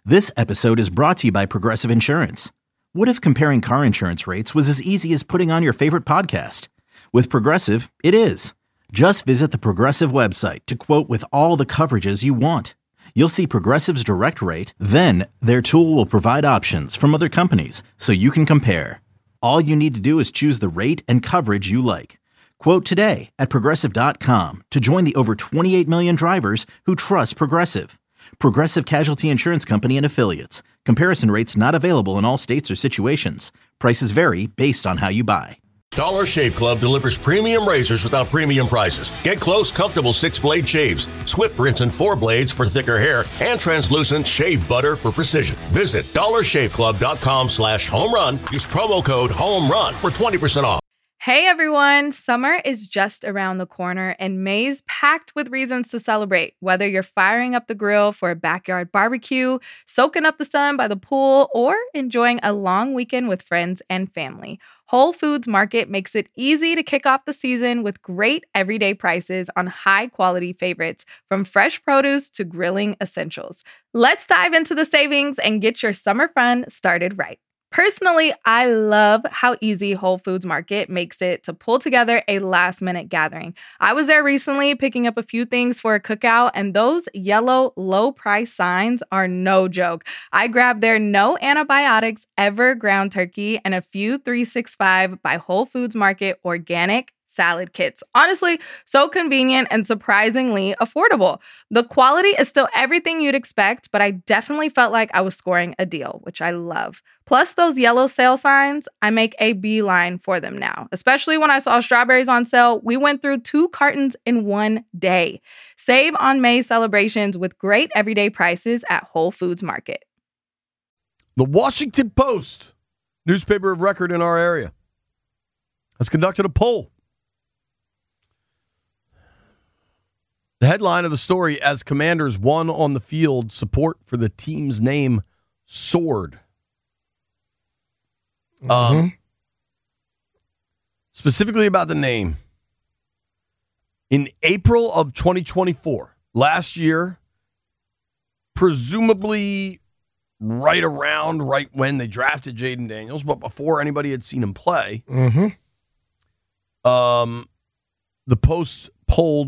This episode is brought to you by Progressive Insurance. What if comparing car insurance rates was as easy as putting on your favorite podcast? With Progressive, it is. Just visit the Progressive website to quote with all the coverages you want. You'll see Progressive's direct rate, then their tool will provide options from other companies so you can compare. All you need to do is choose the rate and coverage you like. Quote today at Progressive.com to join the over 28 million drivers who trust Progressive. Progressive Casualty Insurance Company and Affiliates. Comparison rates not available in all states or situations. Prices vary based on how you buy. Dollar Shave Club delivers premium razors without premium prices. Get close, comfortable 6-blade shaves, swift rinse and 4 blades for thicker hair, and translucent shave butter for precision. Visit dollarshaveclub.com/home run. Use promo code HOMERUN for 20% off. Hey everyone, summer is just around the corner and May's packed with reasons to celebrate. Whether you're firing up the grill for a backyard barbecue, soaking up the sun by the pool, or enjoying a long weekend with friends and family, Whole Foods Market makes it easy to kick off the season with great everyday prices on high-quality favorites, from fresh produce to grilling essentials. Let's dive into the savings and get your summer fun started right. Personally, I love how easy Whole Foods Market makes it to pull together a last-minute gathering. I was there recently picking up a few things for a cookout, and those yellow low-price signs are no joke. I grabbed their no antibiotics ever ground turkey and a few 365 by Whole Foods Market organic salad kits. Honestly, so convenient and surprisingly affordable. The quality is still everything you'd expect, but I definitely felt like I was scoring a deal, which I love. Plus those yellow sale signs, I make a beeline for them now. Especially when I saw strawberries on sale, we went through 2 cartons in one day. Save on May celebrations with great everyday prices at Whole Foods Market. The Washington Post, newspaper of record in our area, has conducted a poll. The headline of the story: as Commanders won on the field, support for the team's name soared. Specifically about the name. In April of 2024, last year, presumably right when they drafted Jayden Daniels, but before anybody had seen him play, the Post polled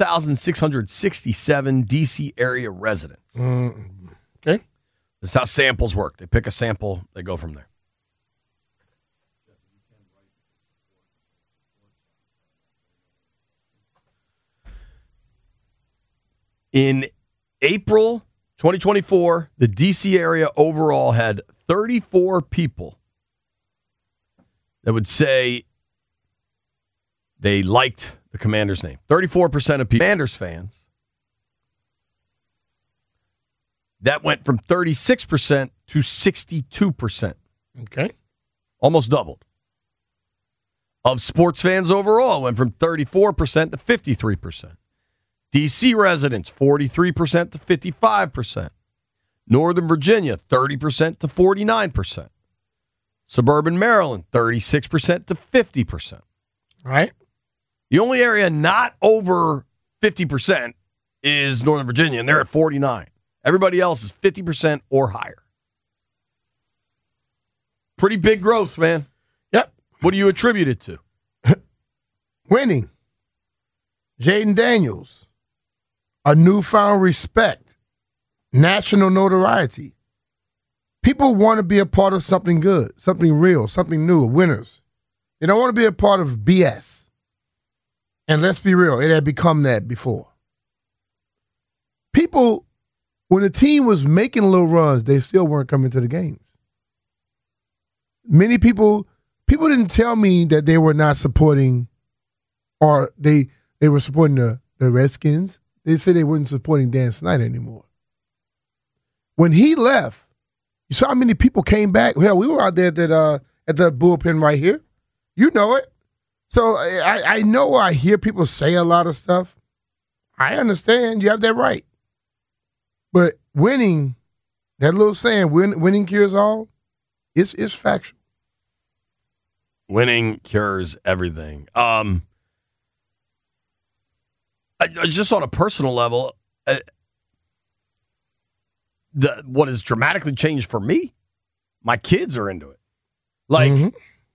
1,667 D.C. area residents. Okay. This is how samples work. They pick a sample, they go from there. In April 2024, the D.C. area overall had 34 people that would say they liked the Commanders' name. 34% of people, Commanders fans. That went from 36% to 62%. Okay. Almost doubled. Of sports fans overall, went from 34% to 53%. D.C. residents, 43% to 55%. Northern Virginia, 30% to 49%. Suburban Maryland, 36% to 50%. All right. The only area not over 50% is Northern Virginia, and they're at 49. Everybody else is 50% or higher. Pretty big growth, man. Yep. What do you attribute it to? Winning. Jayden Daniels. A newfound respect. National notoriety. People want to be a part of something good, something real, something new, winners. They don't want to be a part of BS. And let's be real, it had become that before. People, when the team was making little runs, they still weren't coming to the games. Many people didn't tell me that they were not supporting, or they were supporting the Redskins. They said they weren't supporting Dan Snyder anymore. When he left, you saw how many people came back. Hell, we were out there at the bullpen right here. You know it. So I know I hear people say a lot of stuff. I understand. You have that right. But winning, that little saying, winning cures all, it's factual. Winning cures everything. Just on a personal level, what has dramatically changed for me, my kids are into it. Like,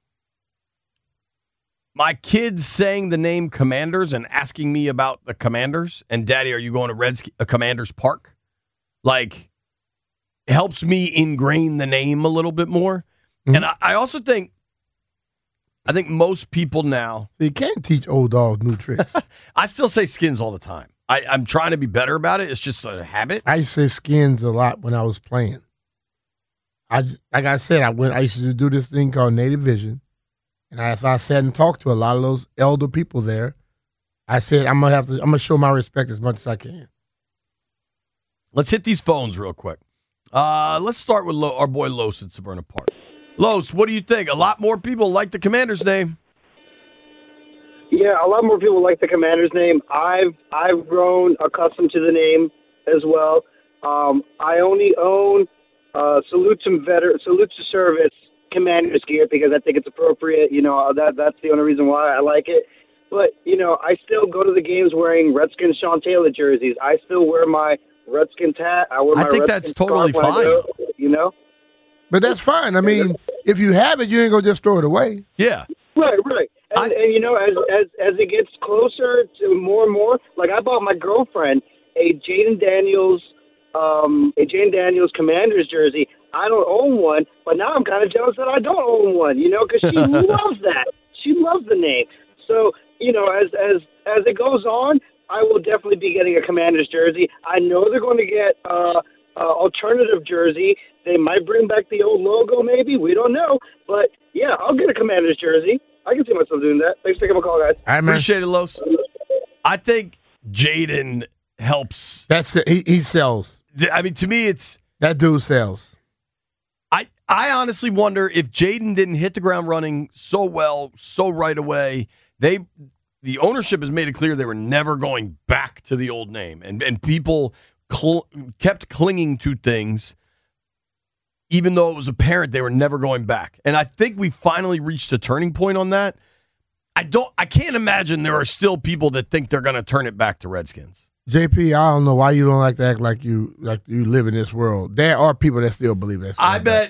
my kids saying the name Commanders and asking me about the Commanders, and Daddy, are you going to Commanders Park? Like, it helps me ingrain the name a little bit more. And I also think, most people now... You can't teach old dogs new tricks. I still say Skins all the time. I'm trying to be better about it. It's just a habit. I used to say Skins a lot when I was playing. Like I said, I used to do this thing called Native Vision. And as I sat and talked to a lot of those elder people there, I said, I'm gonna show my respect as much as I can. Let's hit these phones real quick. Let's start with our boy Los at Severna Park. Los, what do you think? A lot more people like the Commander's name. Yeah, a lot more people like the Commander's name. I've grown accustomed to the name as well. I only own Salute to Service Commander's gear because I think it's appropriate. That's the only reason why I like it. But I still go to the games wearing Redskins Sean Taylor jerseys. I still wear my Redskins hat. I wear my think Redskins that's totally scarf when I fine. go, But that's fine. I mean, if you have it, you ain't gonna just throw it away. Yeah. Right. And as it gets closer to more and more, like I bought my girlfriend a Jaden Daniels Commanders jersey. I don't own one, but now I'm kind of jealous that I don't own one, because she loves that. She loves the name. So, as it goes on, I will definitely be getting a Commanders jersey. I know they're going to get alternative jersey. They might bring back the old logo, maybe. We don't know. But, yeah, I'll get a Commanders jersey. I can see myself doing that. Thanks for taking my call, guys. I appreciate it, Los. I think Jaden helps. That's it. He sells. I mean, to me, it's... That dude sells. I honestly wonder if Jaden didn't hit the ground running so well, so right away, the ownership has made it clear they were never going back to the old name. And people kept clinging to things, even though it was apparent they were never going back. And I think we finally reached a turning point on that. I can't imagine there are still people that think they're going to turn it back to Redskins. JP, I don't know why you don't like to act like you live in this world. There are people that still believe that. I bet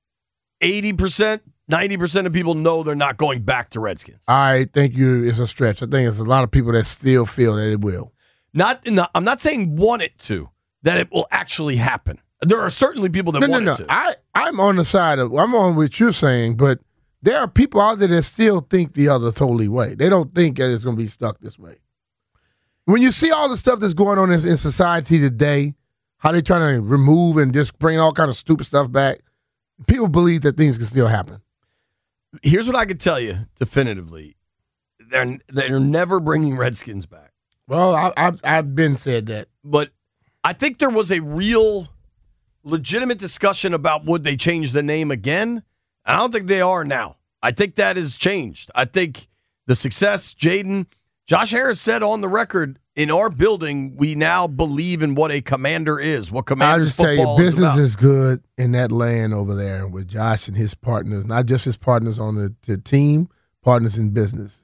80%, 90% of people know they're not going back to Redskins. I think it's a stretch. I think there's a lot of people that still feel that it will. I'm not saying want it to, that it will actually happen. There are certainly people that want it to. I'm on the side of, I'm on what you're saying, but there are people out there that still think the other totally way. They don't think that it's going to be stuck this way. When you see all the stuff that's going on in society today, how they're trying to remove and just bring all kind of stupid stuff back, people believe that things can still happen. Here's what I can tell you definitively. They're never bringing Redskins back. Well, I've been said that. But I think there was a real legitimate discussion about would they change the name again. I don't think they are now. I think that has changed. I think the success, Josh Harris said on the record, in our building, we now believe in what a commander is, what Commanders football is about. I just tell you, business is good in that land over there with Josh and his partners, not just his partners on the team, partners in business.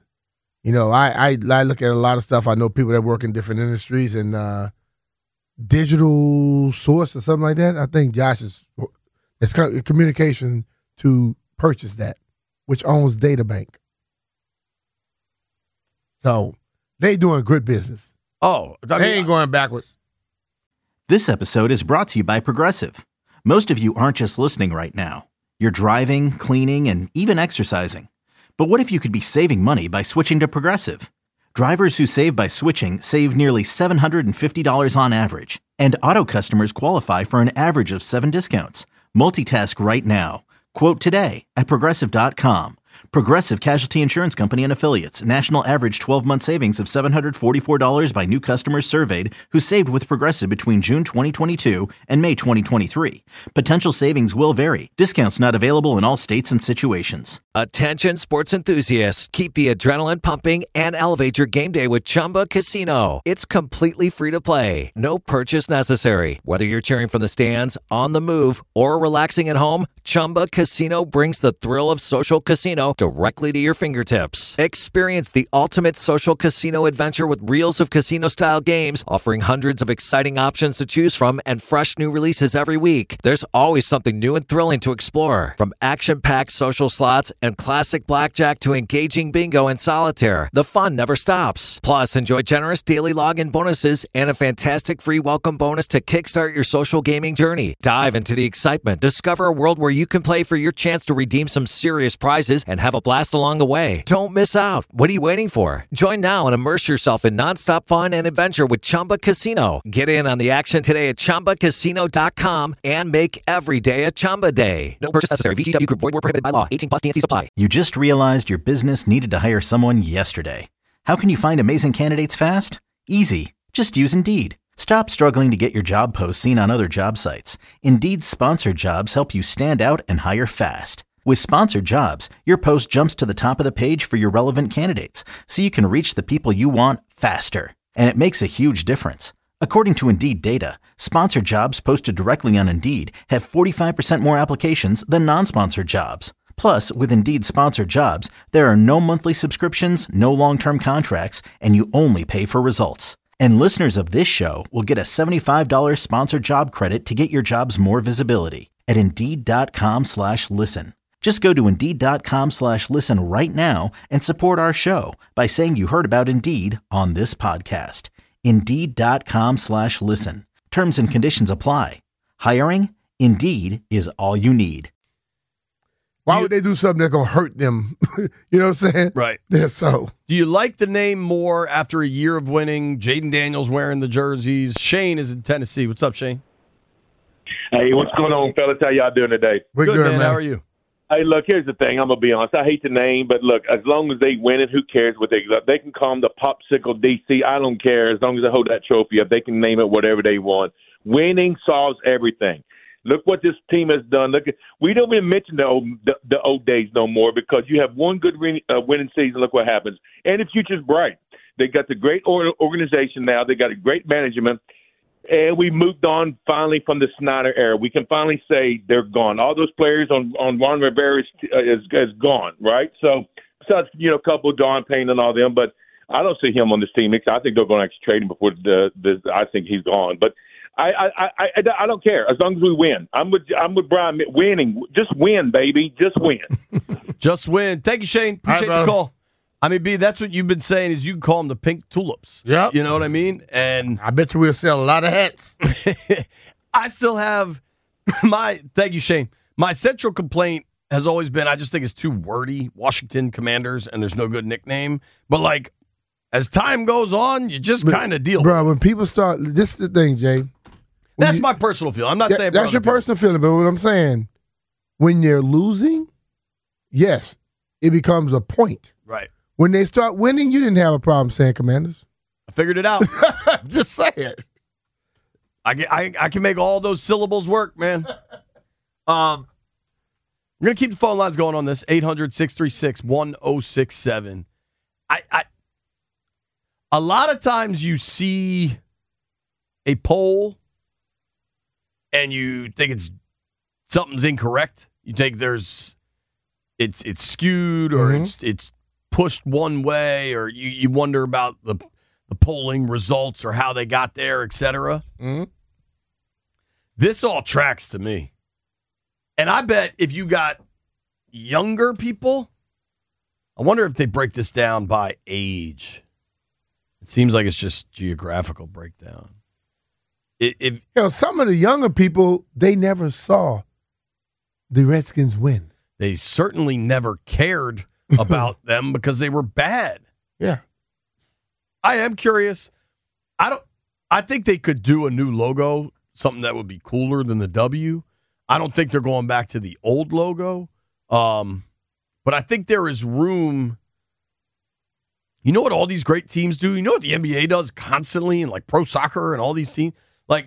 I look at a lot of stuff. I know people that work in different industries and digital source or something like that. I think Josh it's kind of communication to purchase that, which owns DataBank. So they doing good business. They ain't going backwards. This episode is brought to you by Progressive. Most of you aren't just listening right now. You're driving, cleaning, and even exercising. But what if you could be saving money by switching to Progressive? Drivers who save by switching save nearly $750 on average. And auto customers qualify for an average of 7 discounts. Multitask right now. Quote today at Progressive.com. Progressive Casualty Insurance Company and Affiliates. National average 12-month savings of $744 by new customers surveyed who saved with Progressive between June 2022 and May 2023. Potential savings will vary. Discounts not available in all states and situations. Attention sports enthusiasts. Keep the adrenaline pumping and elevate your game day with Chumba Casino. It's completely free to play. No purchase necessary. Whether you're cheering from the stands, on the move, or relaxing at home, Chumba Casino brings the thrill of social casino Casino directly to your fingertips. Experience the ultimate social casino adventure with reels of casino-style games offering hundreds of exciting options to choose from and fresh new releases every week. There's always something new and thrilling to explore. From action-packed social slots and classic blackjack to engaging bingo and solitaire, the fun never stops. Plus, enjoy generous daily login bonuses and a fantastic free welcome bonus to kickstart your social gaming journey. Dive into the excitement. Discover a world where you can play for your chance to redeem some serious prizes and have a blast along the way. Don't miss out. What are you waiting for? Join now and immerse yourself in nonstop fun and adventure with Chumba Casino. Get in on the action today at ChumbaCasino.com and make every day a Chumba day. No purchase necessary. VGW Group. Void where prohibited by law. 18 plus TNC supply. You just realized your business needed to hire someone yesterday. How can you find amazing candidates fast? Easy. Just use Indeed. Stop struggling to get your job posts seen on other job sites. Indeed's sponsored jobs help you stand out and hire fast. With sponsored jobs, your post jumps to the top of the page for your relevant candidates, so you can reach the people you want faster. And it makes a huge difference. According to Indeed data, sponsored jobs posted directly on Indeed have 45% more applications than non-sponsored jobs. Plus, with Indeed sponsored jobs, there are no monthly subscriptions, no long-term contracts, and you only pay for results. And listeners of this show will get a $75 sponsored job credit to get your jobs more visibility at Indeed.com/listen. Just go to Indeed.com/listen right now and support our show by saying you heard about Indeed on this podcast. Indeed.com/listen. Terms and conditions apply. Hiring? Indeed is all you need. Why would they do something that's going to hurt them? You know what I'm saying? Right. They're so. Do you like the name more after a year of winning? Jaden Daniels wearing the jerseys. Shane is in Tennessee. What's up, Shane? Hey, what's going on, fellas? How y'all doing today? We're good, man. How are you? Hey, look, here's the thing. I'm going to be honest. I hate the name, but look, as long as they win it, who cares what they can call them the Popsicle DC. I don't care. As long as they hold that trophy up, they can name it whatever they want. Winning solves everything. Look what this team has done. Look, we don't even mention the old days no more because you have one good winning season. Look what happens. And the future's bright. They got the great organization now. They got a great management. And we moved on finally from the Snyder era. We can finally say they're gone. All those players on Ron Rivera is gone, right? So besides, a couple of Don Payne and all them, but I don't see him on this team. I think they're going to actually trade him before I think he's gone. But I don't care as long as we win. I'm with Brian. Winning, just win, baby, just win. Just win. Thank you, Shane. Appreciate the call. I mean, B, that's what you've been saying is you can call them the pink tulips. Yep. You know what I mean? And I bet you we'll sell a lot of hats. I still have thank you, Shane. My central complaint has always been I just think it's too wordy, Washington Commanders, and there's no good nickname. But as time goes on, you just kind of deal with it. Bro, when people start, this is the thing, Jay. That's my personal feeling. I'm not saying that's your personal feeling, but what I'm saying, when you're losing, yes, it becomes a point. Right. When they start winning, you didn't have a problem saying Commanders. I figured it out. Just say it. I can make all those syllables work, man. We're going to keep the phone lines going on this. 800-636-1067. A lot of times you see a poll and you think something's incorrect. You think it's skewed or it's pushed one way, or you wonder about the polling results or how they got there, etc. Mm-hmm. This all tracks to me. And I bet if you got younger people, I wonder if they break this down by age. It seems like it's just geographical breakdown. Some of the younger people, they never saw the Redskins win. They certainly never cared about them because they were bad. Yeah. I am curious. I think they could do a new logo, something that would be cooler than the W. I don't think they're going back to the old logo. But I think there is room. You know what all these great teams do? You know what the NBA does constantly, and like pro soccer and all these teams?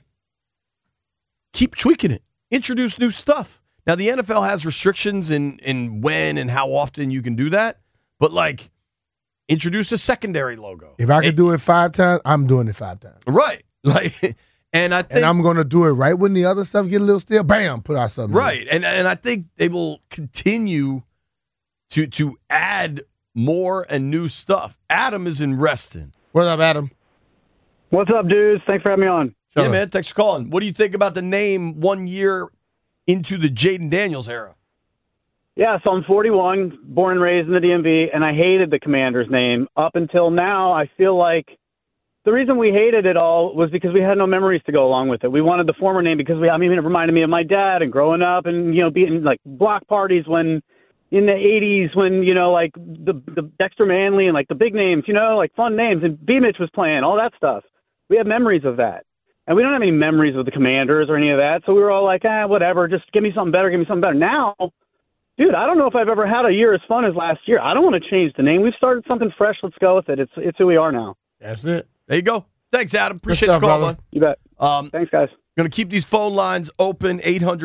Keep tweaking it. Introduce new stuff. Now, the NFL has restrictions in when and how often you can do that. But, introduce a secondary logo. If I could do it 5 times, I'm doing it 5 times. Right. And I think, and I'm going to do it right when the other stuff get a little still. Bam, put out something. Right. And I think they will continue to add more and new stuff. Adam is in Reston. What up, Adam? What's up, dudes? Thanks for having me on. Yeah, man. Thanks for calling. What do you think about the name 1 year into the Jaden Daniels era? Yeah, so I'm 41, born and raised in the DMV, and I hated the Commanders name. Up until now, I feel like the reason we hated it all was because we had no memories to go along with it. We wanted the former name because it reminded me of my dad and growing up and, being like block parties when in the 80s when, like the Dexter Manley and like the big names, like fun names, and B-Mitch was playing, all that stuff. We have memories of that. And we don't have any memories of the Commanders or any of that. So we were all like, whatever, just give me something better, Now, dude, I don't know if I've ever had a year as fun as last year. I don't want to change the name. We've started something fresh. Let's go with it. It's who we are now. That's it. There you go. Thanks, Adam. Appreciate the call, man. You bet. Thanks, guys. Going to keep these phone lines open,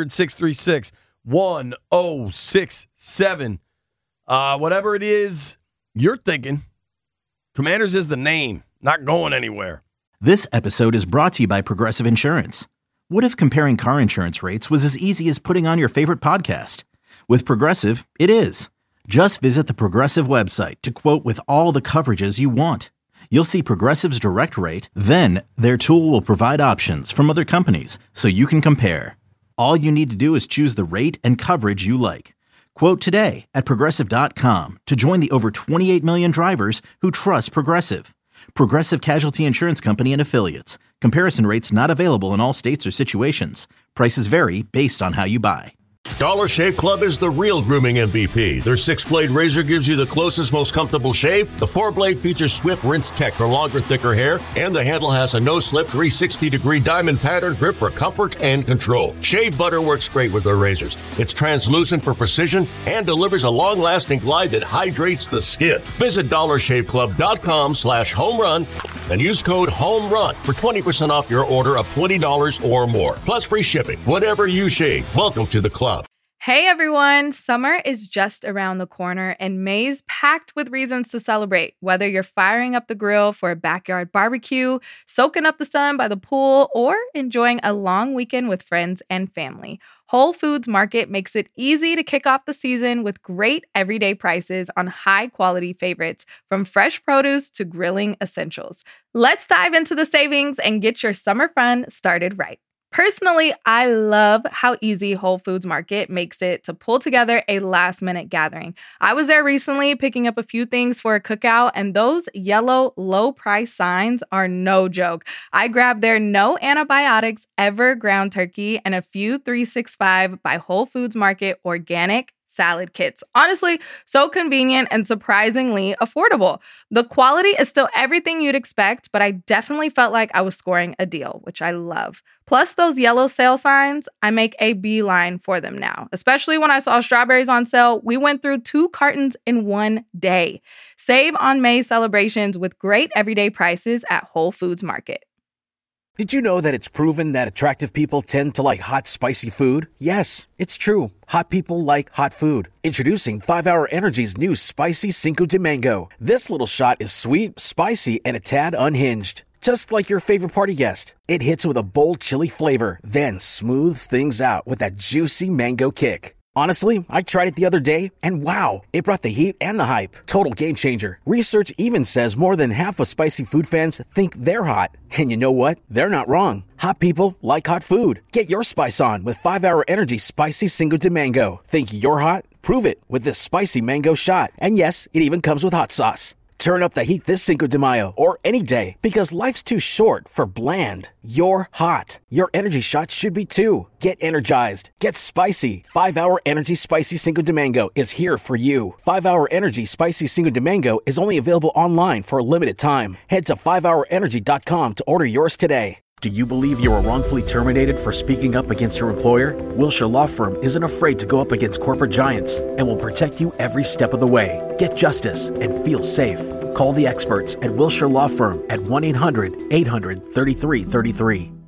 800-636-1067. Whatever it is you're thinking, Commanders is the name, not going anywhere. This episode is brought to you by Progressive Insurance. What if comparing car insurance rates was as easy as putting on your favorite podcast? With Progressive, it is. Just visit the Progressive website to quote with all the coverages you want. You'll see Progressive's direct rate, then their tool will provide options from other companies so you can compare. All you need to do is choose the rate and coverage you like. Quote today at Progressive.com to join the over 28 million drivers who trust Progressive. Progressive Casualty Insurance Company and Affiliates. Comparison rates not available in all states or situations. Prices vary based on how you buy. Dollar Shave Club is the real grooming MVP. Their 6-blade razor gives you the closest, most comfortable shave. The 4-blade features Swift Rinse Tech for longer, thicker hair, and the handle has a no-slip 360-degree diamond pattern grip for comfort and control. Shave butter works great with their razors. It's translucent for precision and delivers a long-lasting glide that hydrates the skin. Visit DollarShaveClub.com/homerun and use code HOMERUN for 20% off your order of $20 or more, plus free shipping. Whatever you shave, welcome to the club. Hey everyone, summer is just around the corner and May's packed with reasons to celebrate. Whether you're firing up the grill for a backyard barbecue, soaking up the sun by the pool, or enjoying a long weekend with friends and family, Whole Foods Market makes it easy to kick off the season with great everyday prices on high-quality favorites, from fresh produce to grilling essentials. Let's dive into the savings and get your summer fun started right. Personally, I love how easy Whole Foods Market makes it to pull together a last-minute gathering. I was there recently picking up a few things for a cookout, and those yellow low-price signs are no joke. I grabbed their no antibiotics ever ground turkey and a few 365 by Whole Foods Market organic salad kits. Honestly, so convenient and surprisingly affordable. The quality is still everything you'd expect, but I definitely felt like I was scoring a deal, which I love. Plus those yellow sale signs, I make a beeline for them now. Especially when I saw strawberries on sale, we went through 2 cartons in one day. Save on May celebrations with great everyday prices at Whole Foods Market. Did you know that it's proven that attractive people tend to like hot, spicy food? Yes, it's true. Hot people like hot food. Introducing 5-Hour Energy's new Spicy Cinco de Mango. This little shot is sweet, spicy, and a tad unhinged. Just like your favorite party guest. It hits with a bold chili flavor, then smooths things out with that juicy mango kick. Honestly, I tried it the other day, and wow, it brought the heat and the hype. Total game changer. Research even says more than half of spicy food fans think they're hot. And you know what? They're not wrong. Hot people like hot food. Get your spice on with 5-Hour Energy Spicy Cinco de Mango. Think you're hot? Prove it with this spicy mango shot. And yes, it even comes with hot sauce. Turn up the heat this Cinco de Mayo or any day, because life's too short for bland. You're hot. Your energy shot should be too. Get energized. Get spicy. 5-Hour Energy Spicy Cinco de Mango is here for you. 5-Hour Energy Spicy Cinco de Mango is only available online for a limited time. Head to 5hourenergy.com to order yours today. Do you believe you were wrongfully terminated for speaking up against your employer? Wilshire Law Firm isn't afraid to go up against corporate giants and will protect you every step of the way. Get justice and feel safe. Call the experts at Wilshire Law Firm at 1-800-800-3333.